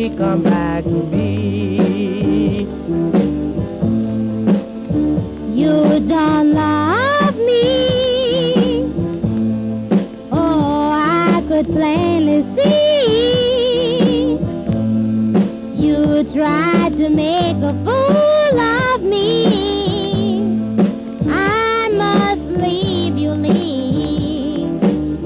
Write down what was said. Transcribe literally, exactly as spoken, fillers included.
baby, come back to me. You don't love me. Oh, I could plainly see. You try